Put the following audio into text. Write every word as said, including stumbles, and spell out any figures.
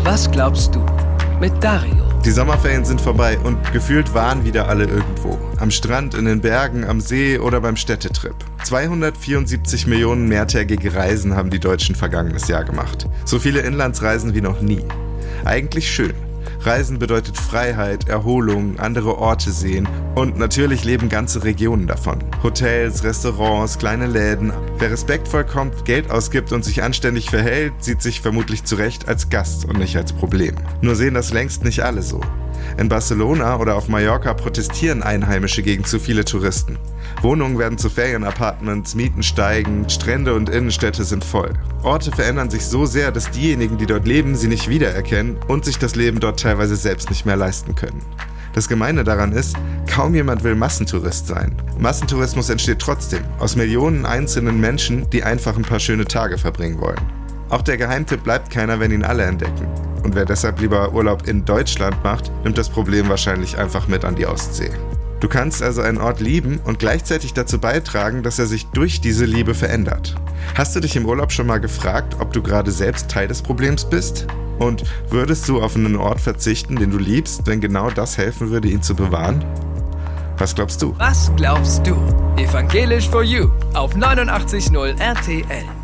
Was glaubst du? Mit Dario. Die Sommerferien sind vorbei und gefühlt waren wieder alle irgendwo. Am Strand, in den Bergen, am See oder beim Städtetrip. zweihundertvierundsiebzig Millionen mehrtägige Reisen haben die Deutschen vergangenes Jahr gemacht. So viele Inlandsreisen wie noch nie. Eigentlich schön. Reisen bedeutet Freiheit, Erholung, andere Orte sehen und natürlich leben ganze Regionen davon. Hotels, Restaurants, kleine Läden. Wer respektvoll kommt, Geld ausgibt und sich anständig verhält, sieht sich vermutlich zurecht als Gast und nicht als Problem. Nur sehen das längst nicht alle so. In Barcelona oder auf Mallorca protestieren Einheimische gegen zu viele Touristen. Wohnungen werden zu Ferienapartments, Mieten steigen, Strände und Innenstädte sind voll. Orte verändern sich so sehr, dass diejenigen, die dort leben, sie nicht wiedererkennen und sich das Leben dort teilweise selbst nicht mehr leisten können. Das Gemeine daran ist, kaum jemand will Massentourist sein. Massentourismus entsteht trotzdem aus Millionen einzelnen Menschen, die einfach ein paar schöne Tage verbringen wollen. Auch der Geheimtipp bleibt keiner, wenn ihn alle entdecken. Und wer deshalb lieber Urlaub in Deutschland macht, nimmt das Problem wahrscheinlich einfach mit an die Ostsee. Du kannst also einen Ort lieben und gleichzeitig dazu beitragen, dass er sich durch diese Liebe verändert. Hast du dich im Urlaub schon mal gefragt, ob du gerade selbst Teil des Problems bist? Und würdest du auf einen Ort verzichten, den du liebst, wenn genau das helfen würde, ihn zu bewahren? Was glaubst du? Was glaubst du? Evangelisch for You auf neunundachtzig Komma null R T L.